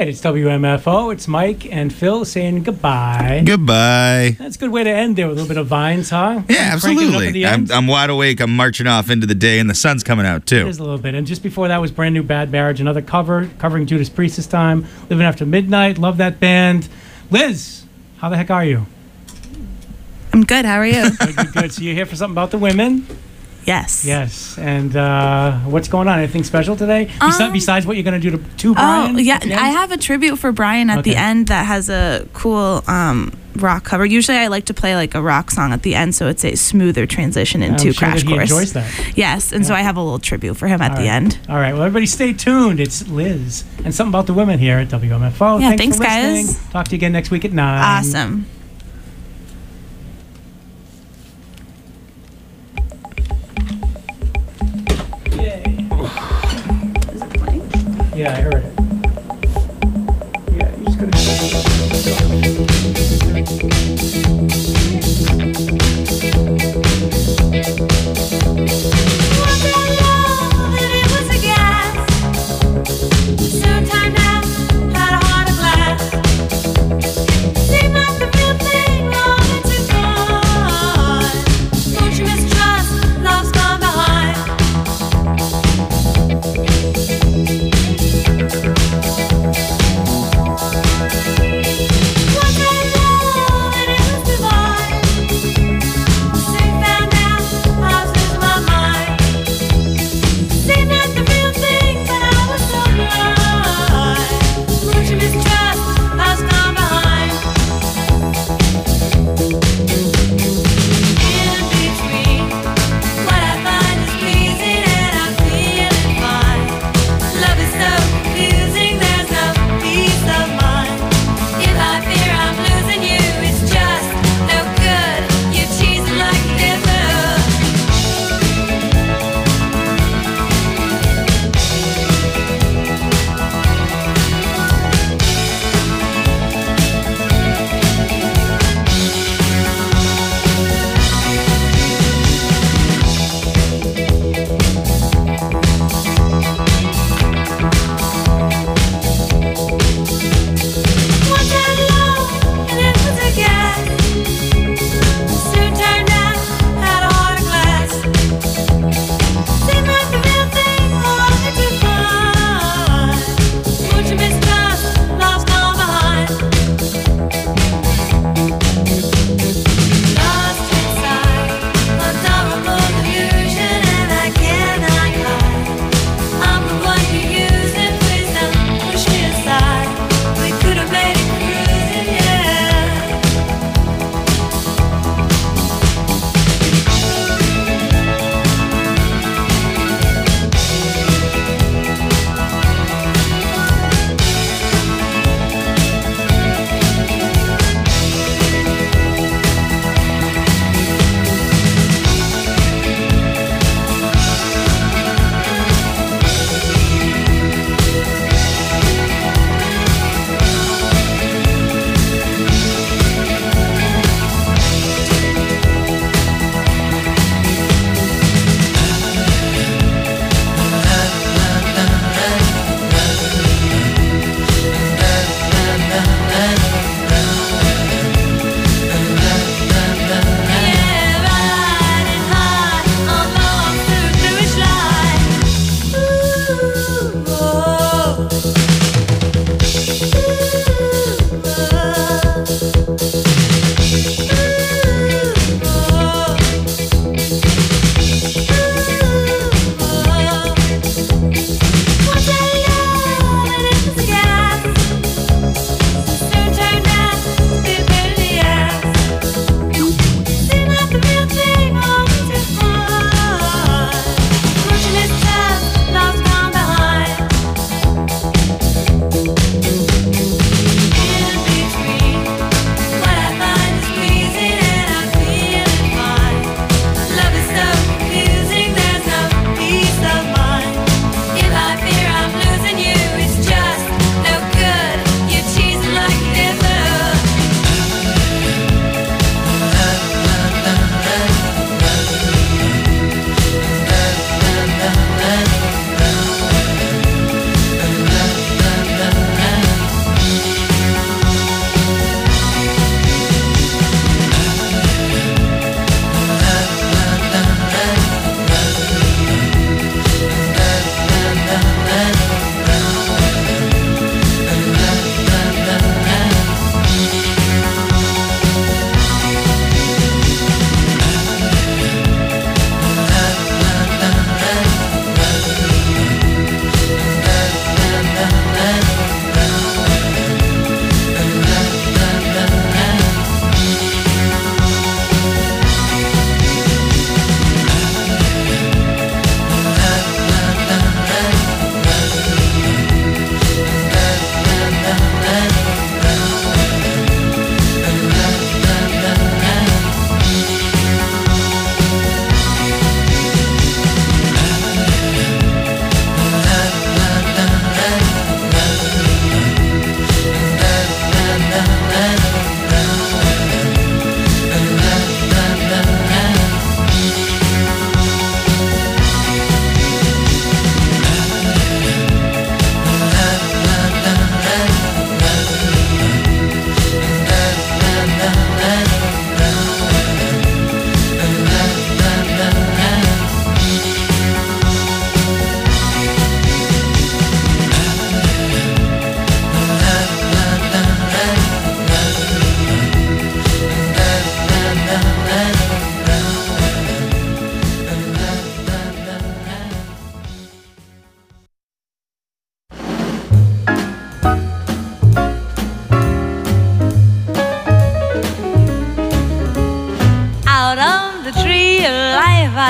right, it's WMFO. It's Mike and Phil saying goodbye. Goodbye. That's a good way to end there with a little bit of Vines, huh? Yeah, Cranking it up at the absolutely. end. I'm wide awake. I'm marching off into the day, and the sun's coming out, too. There's a little bit. And just before that was Brand New Bad Marriage, another cover, covering Judas Priest this time. Living After Midnight. Love that band. Liz, how the heck are you? I'm good. How are you? Good. So you're here for something about the women? Yes. Yes. And what's going on? Anything special today? Besides what you're going to do to Brian? Oh, yeah. at the end? I have a tribute for Brian at the end that has a cool rock cover. Usually I like to play like a rock song at the end so it's a smoother transition into I'm sure Crash that he Course. enjoys that. Yes. And so I have a little tribute for him at the end. All right. Well, everybody stay tuned. It's Liz and something about the women here at WMFO. Yeah, Thanks for listening. guys. Talk to you again next week at 9. Awesome. Yeah, I heard it. Yeah, you just gotta.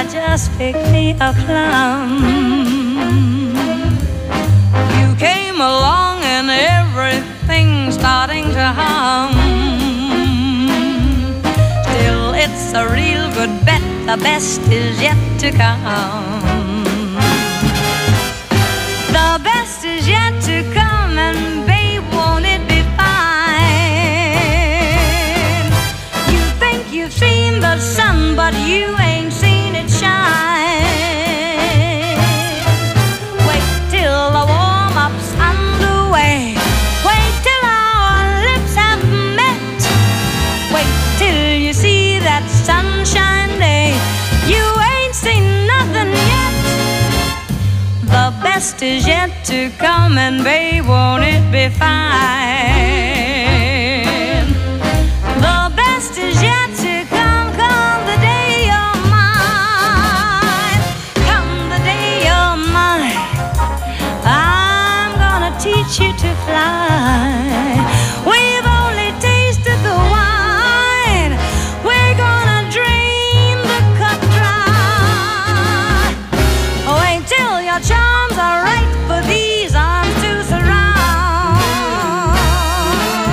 just picked me a plum. You came along and everything's starting to hum. Still, it's a real good bet, the best is yet to come. The best is yet to come, and babe, won't it be fine? You think you've seen the sun, but you ain't seen it shine. Wait till the warm-up's underway. Wait till our lips have met. Wait till you see that sunshine day. You ain't seen nothing yet. The best is yet to come, and babe, won't it be fine? The best is yet to come, come the day you're mine. Come the day you're mine. I'm gonna teach you to fly. We've only tasted the wine. We're gonna drain the cup dry. Wait till your charms are right for these arms to surround.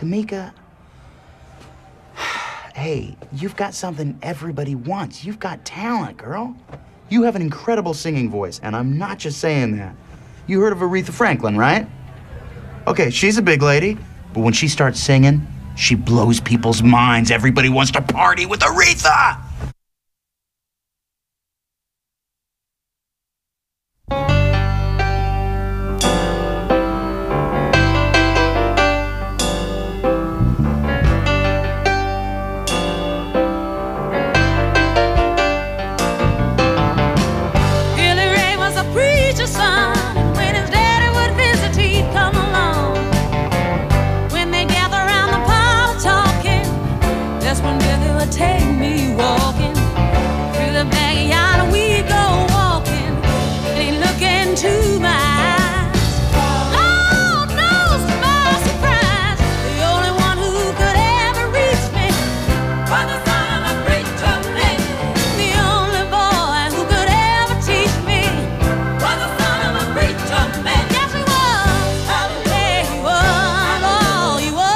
Tamika, hey, you've got something everybody wants. You've got talent, girl. You have an incredible singing voice, and I'm not just saying that. You heard of Aretha Franklin, right? Okay, she's a big lady, but when she starts singing, she blows people's minds. Everybody wants to party with Aretha! Take me walking through the backyard, and we go walking, and he look into my eyes. Lord knows to my surprise, the only one who could ever reach me was the son of a preacher man. The only boy who could ever teach me was the son of a preacher man. Yes, he was. Yeah, he was. Oh, he was.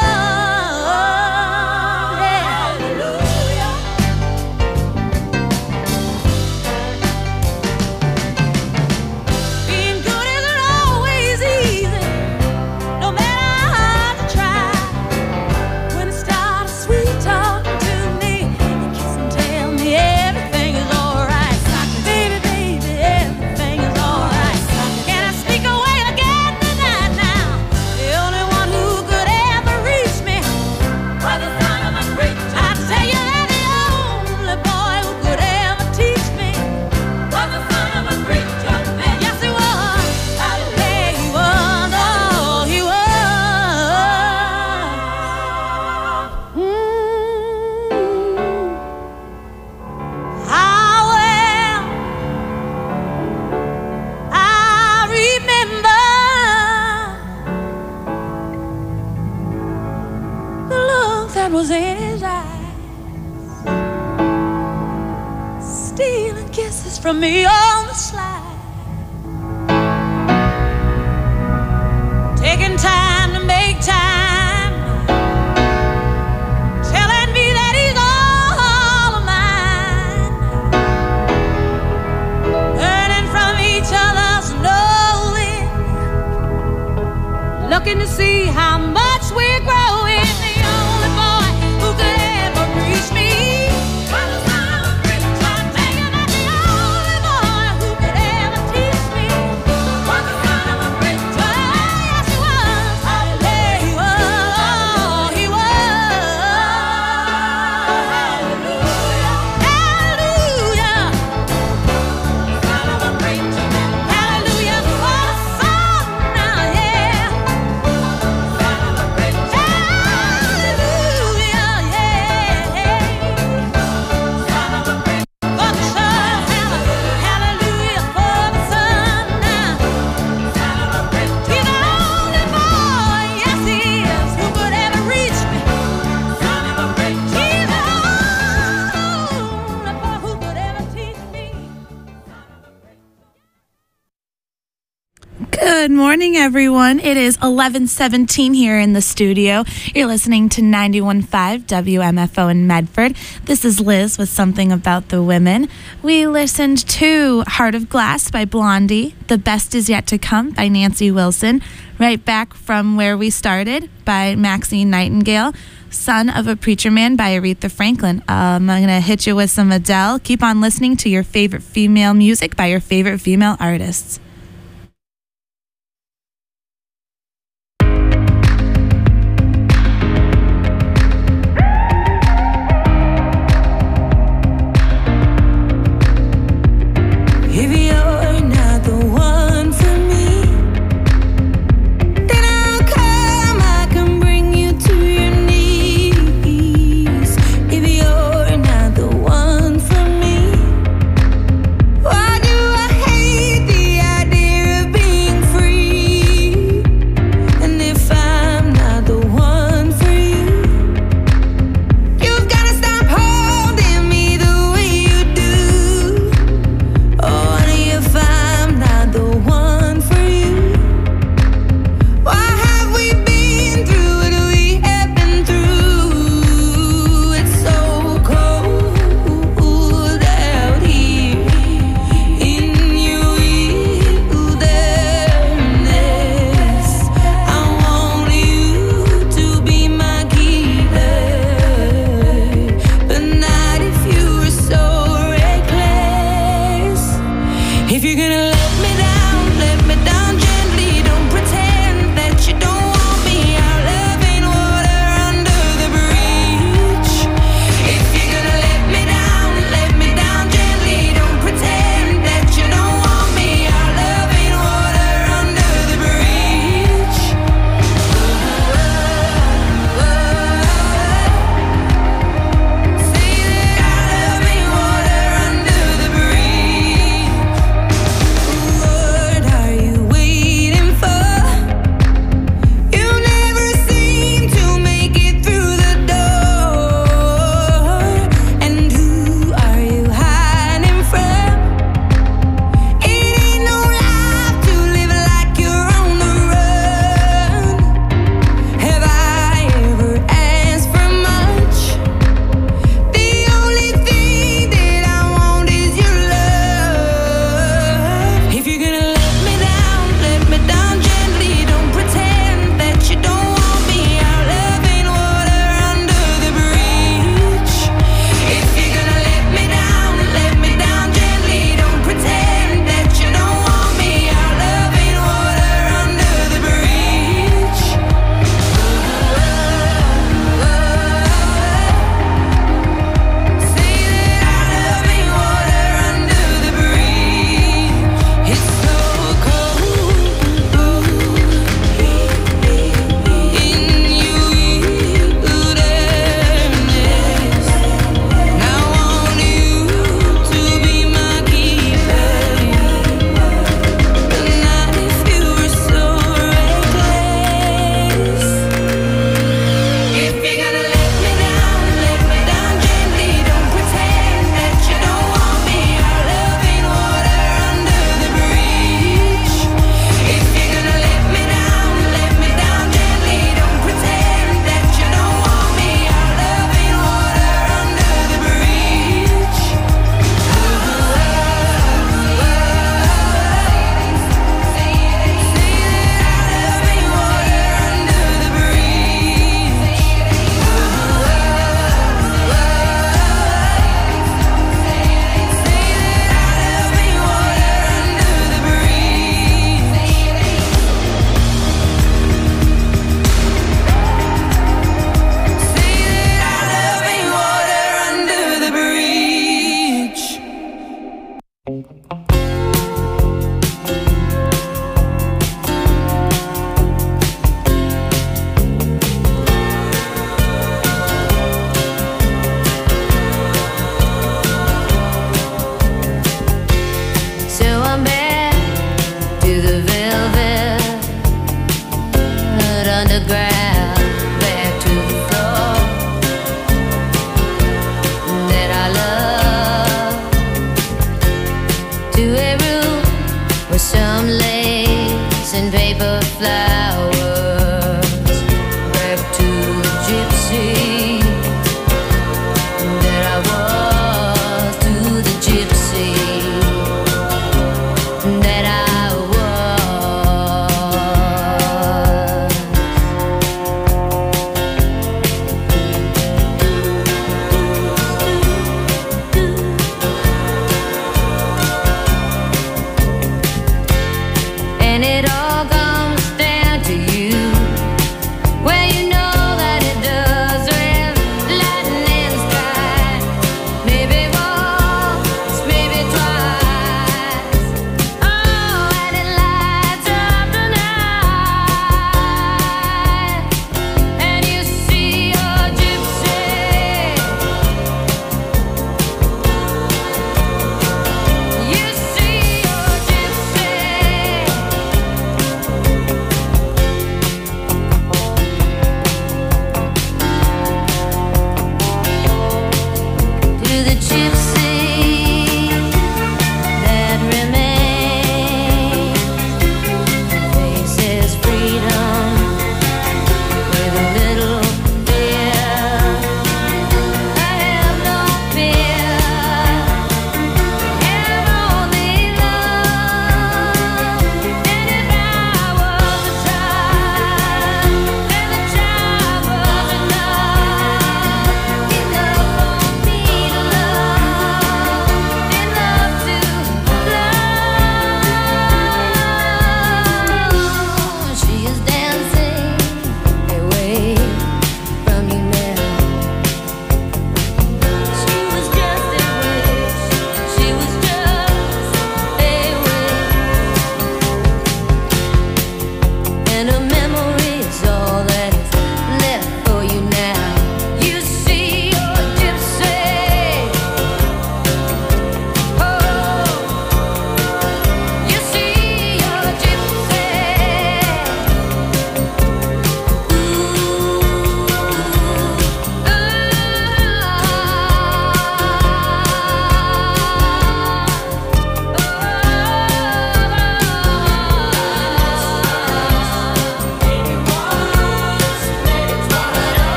Was in his eyes, stealing kisses from me on the slide, taking time to make time, telling me that he's all of mine, learning from each other's knowing, looking to see how much we're growing. Good morning, everyone. It is 11:17 here in the studio. You're listening to 91.5 WMFO in Medford. This is Liz with Something About the Women. We listened to Heart of Glass by Blondie, The Best Is Yet to Come by Nancy Wilson, Right Back from Where We Started by Maxine Nightingale, Son of a Preacher Man by Aretha Franklin. I'm going to hit you with some Adele. Keep on listening to your favorite female music by your favorite female artists. Why do I hate the idea?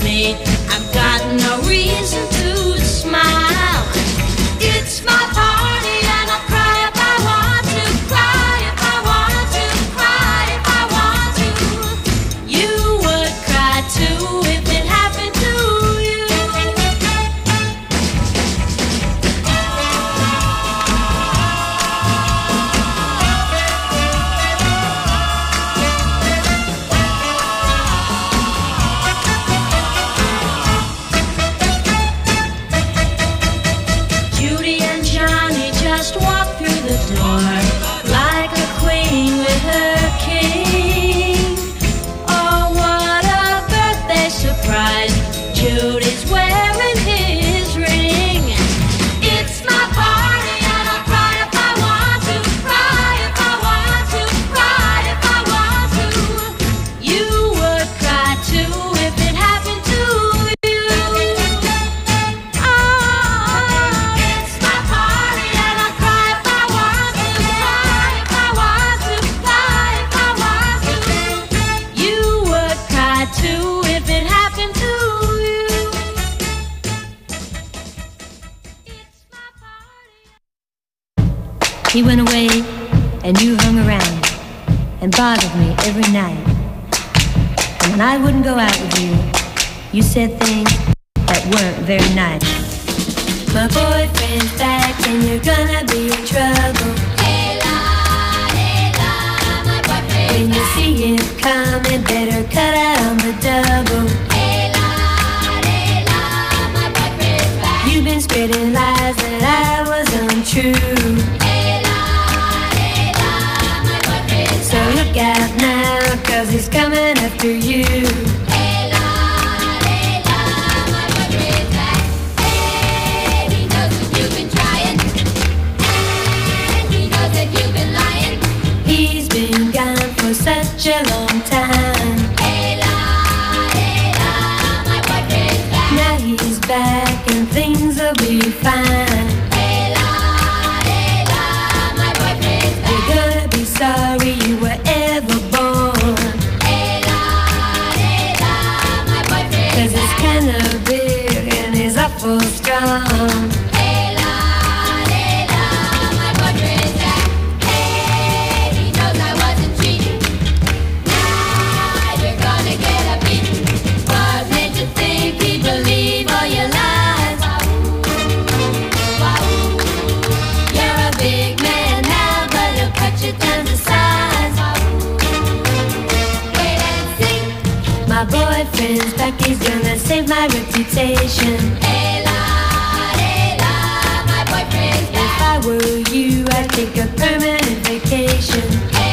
me. I've got no reason to smile. It's my party and I'll cry if I want to. Cry if I want to. Cry if I want to. You would cry too if it happened to you. Judy and Johnny just walked through the door like a queen with her king. Oh, what a birthday surprise! Judy's wearing his ring. It's my party and I'll cry if I want to. Cry if I want to. Cry if I want to. You would cry too if it happened to you. Oh, it's my party and I'll cry if I want to. Cry if I want to. Cry if I want to. You would cry too if it happened to you. It's my party. He went away and you hung around and bothered me every night. And when I wouldn't go out with you, you said things that weren't very nice. My boyfriend's back and you're gonna be in trouble. My boyfriend. When you see him coming, better cut out on the double. My boyfriend's back. You've been spreading lies that I was untrue. My boyfriend's So look out now, 'cause he's coming after you. my boyfriend's back. And he knows that you've been trying. And he knows that you've been lying. He's been gone for such a long time. My boyfriend's back. Now he's back and things will be fine. My boyfriend's back. You're gonna be sorry you were ever born. My boyfriend's 'Cause he's kinda big and he's awful strong. my boyfriend's back. Hey, he knows I wasn't cheating. Now you're gonna get a beating. What made you think he'd believe all your lies? You're a big man now, but he'll cut you down to size. Wait and see. My boyfriend's back, he's gonna save my reputation. My boyfriend's If back. I were you, I'd take a permanent vacation.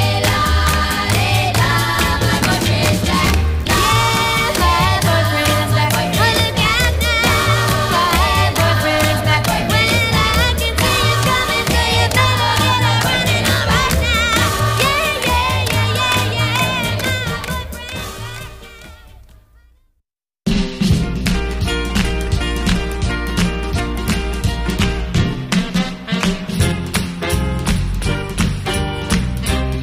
My boyfriend's back. Yeah, my boyfriend's back. Well, look out now. My boyfriend's back. Well, I can see you coming, so you better get up running on right now. Yeah. My boyfriend's back.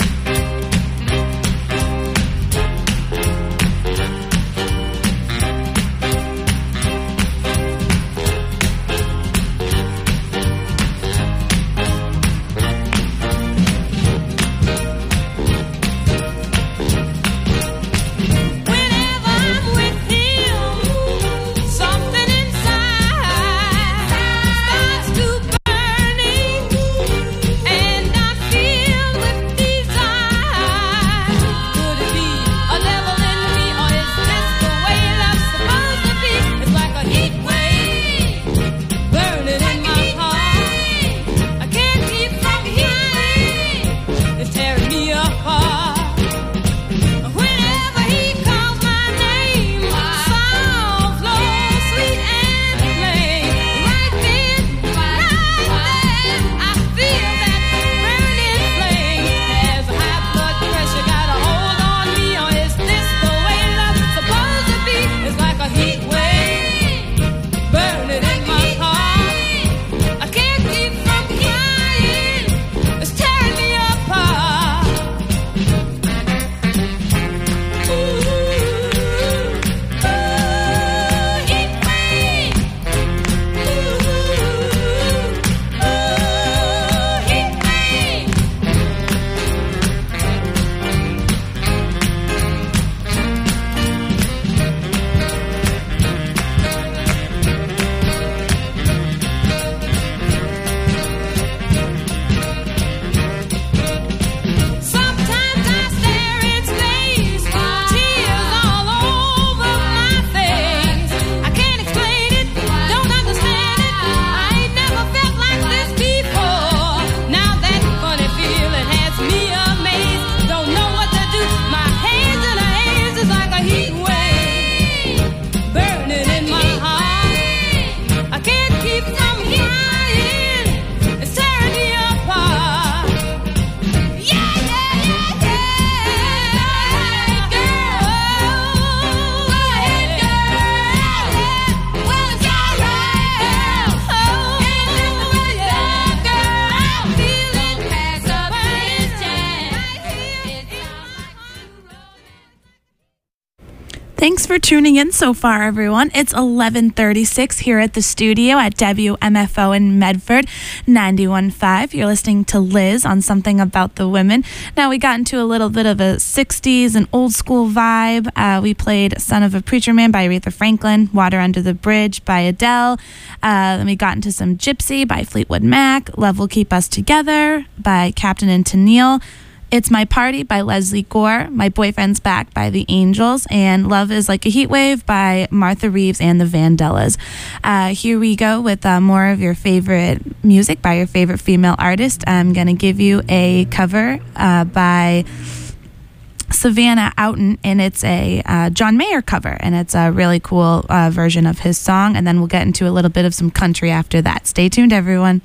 Thanks for tuning in so far, everyone. It's 11:36 here at the studio at WMFO in Medford, 91.5. You're listening to Liz on Something About the Women. Now, we got into a little bit of a 60s and old school vibe. We played Son of a Preacher Man by Aretha Franklin, Water Under the Bridge by Adele. Then we got into some Gypsy by Fleetwood Mac, Love Will Keep Us Together by Captain and Tennille, It's My Party by Leslie Gore, My Boyfriend's Back by The Angels, and Love Is Like a Heatwave by Martha Reeves and the Vandellas. Here we go with more of your favorite music by your favorite female artist. I'm going to give you a cover by Savannah Outen, and it's a John Mayer cover, and it's a really cool version of his song, and then we'll get into a little bit of some country after that. Stay tuned, everyone.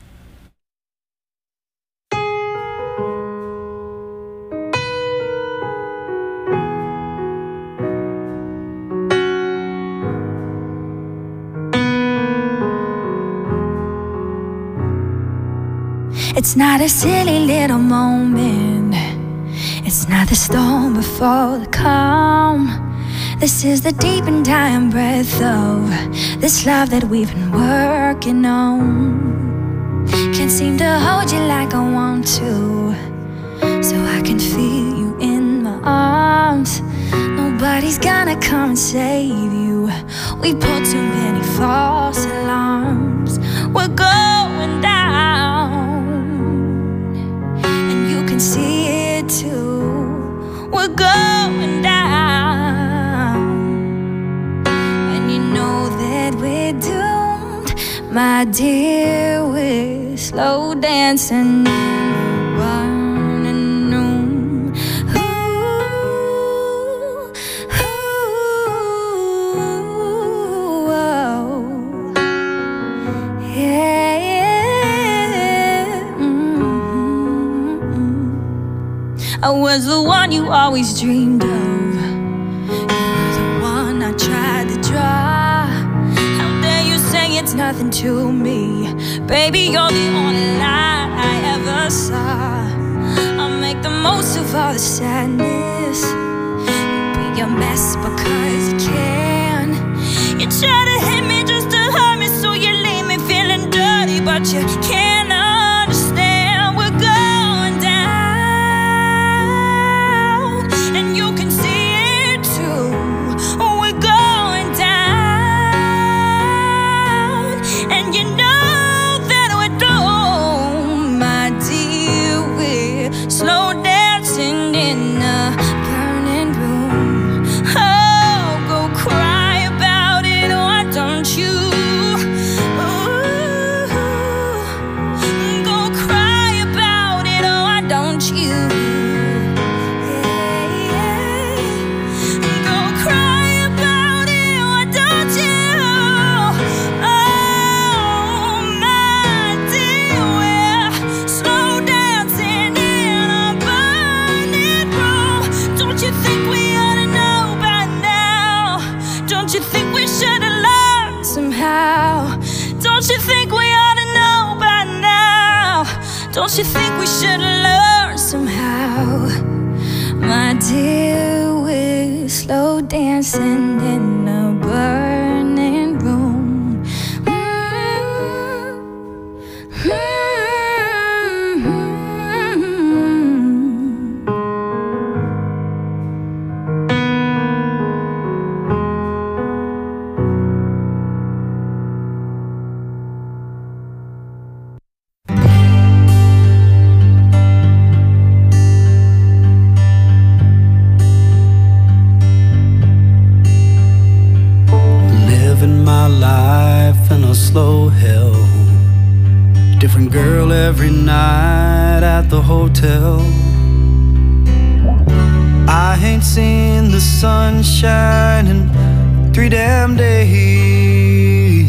It's not a silly little moment. It's not the storm before the calm. This is the deep and dying breath of this love that we've been working on. Can't seem to hold you like I want to, so I can feel you in my arms. Nobody's gonna come and save you. We put too many false alarms. We're going down, see it too. We're going down, and you know that we're doomed, my dear. We're slow dancing in the burning room. Ooh, ooh, oh. Yeah. I was the one you always dreamed of. You were the one I tried to draw. How dare you say it's nothing to me? Baby, you're the only light I ever saw. I'll make the most of all the sadness. You be a mess because you can. You try to hit me just to hurt me, so you leave me feeling dirty, but you can't understand. We're going down, and you can see it too. We're going down, and you know that we're doomed, my dear. We're slow dancing in a burning room. Oh, go cry about it, why don't you? Ooh, go cry about it, why don't you? Don't you think we ought to know by now? Don't you think we should learn somehow? My dear, we're slow dancing in a burning room. Slow hell, different girl every night at the hotel. I ain't seen the sunshine in 3 damn days.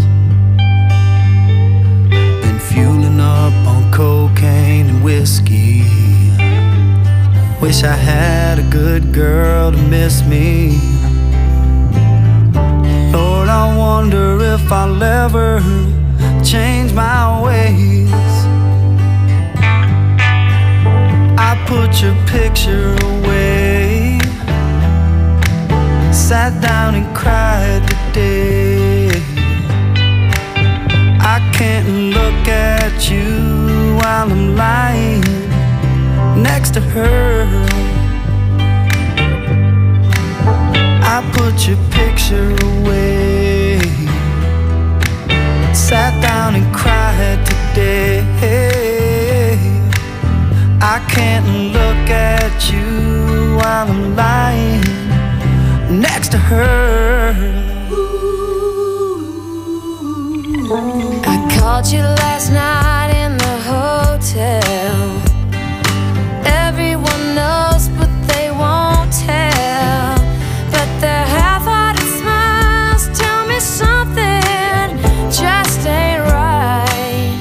Been fueling up on cocaine and whiskey. Wish I had a good girl to miss me. Lord, I wonder if I'll ever change my ways. I put your picture away, cried today. I can't look at you while I'm lying next to her. I put your picture away, sat down and cried today. I can't look at you while I'm lying next to her. I called you last night in the hotel. Everyone knows but they won't tell. But their half-hearted smiles tell me something just ain't right.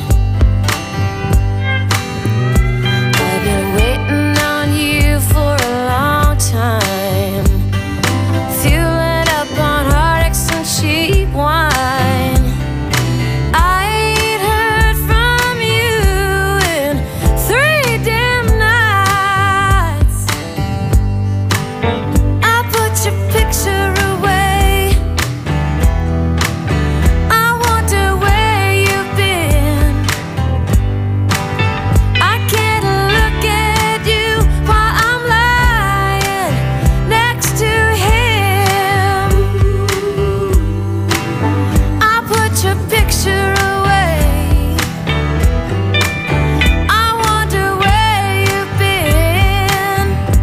I've been waiting on you for a long time, fueling up on heartaches and cheap wine. I ain't heard from you in 3 damn nights. I put your picture away. I wonder where you've been. I can't look at you while I'm lying next to him. I put your picture away. I wonder where you've been.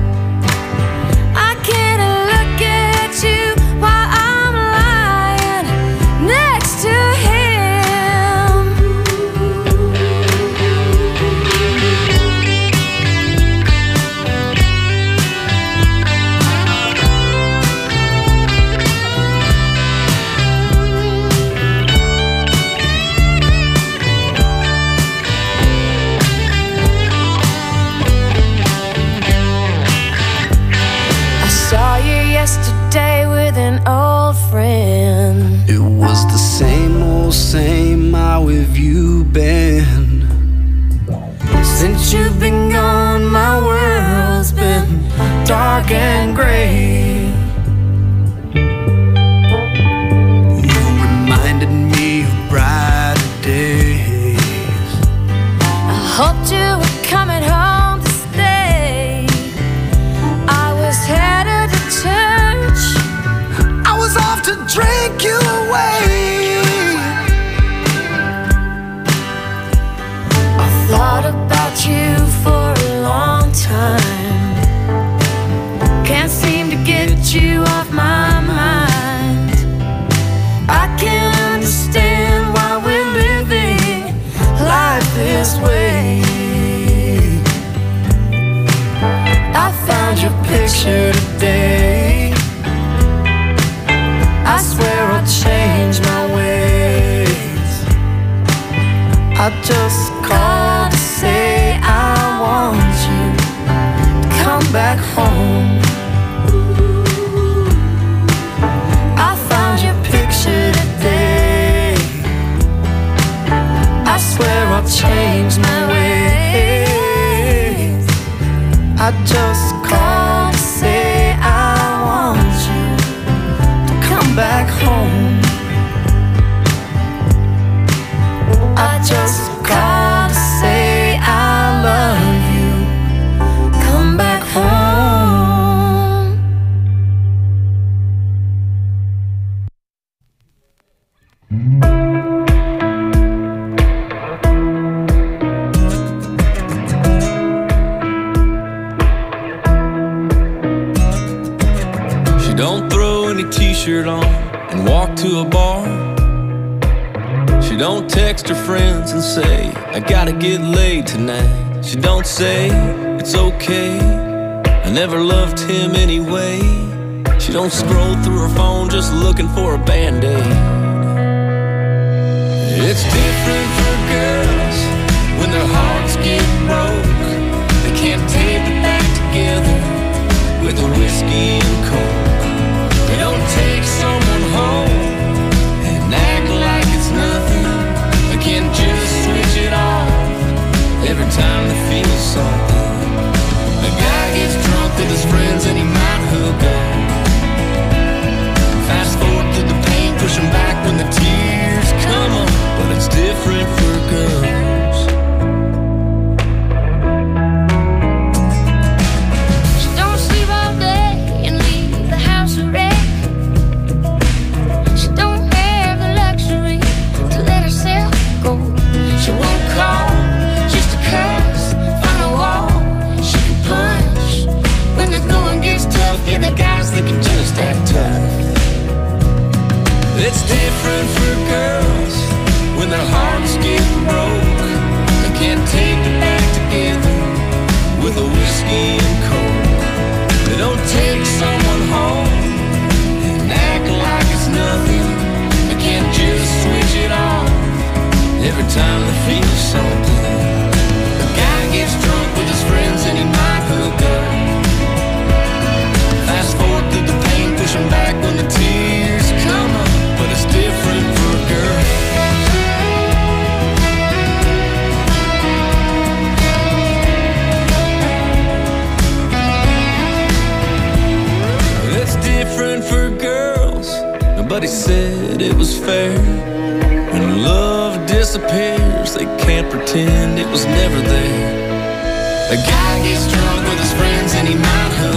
I can't look at you while I'm lying next to him. I saw you yesterday with an old friend. It was the same old same, how have you been? Since you've been gone, my world's been dark and gray. You reminded me of brighter days. I hoped you were coming home to stay. I was headed to church. I was off to drink you away. I thought about you for a long time. Can't seem to get you off my mind. I can't understand why we're living life this way. I found your picture today. I swear I'll change my ways. I just called to say I want you to come back home. I found your picture today. I swear I'll change my ways. I just called to say I want you to come back home. I just called to say I love you. Come back home. She don't throw any t-shirt on and walk to a bar. She don't text her friends and say, I gotta get laid tonight. She don't say, it's okay, I never loved him anyway. She don't scroll through her phone just looking for a Band-Aid. It's different for girls when their hearts get broke. They can't tape it back together with a whiskey and coke. They don't take someone home and act like it's nothing. They can't just switch it off every time they feel something. The guy gets drunk with his friends and he might hook up. Fast forward It's different for girls when their hearts get broke. They can't take it back together with a whiskey and coke. They don't take someone home and act like it's nothing. They can't just switch it on every time they feel something. A guy gets drunk with his friends and he might hook up. Fast forward through the pain, push him back when the tears come up. But it's different for a girl. It's different for girls. Nobody said it was fair. When love disappears, they can't pretend it was never there. A guy gets drunk with his friends and he might hook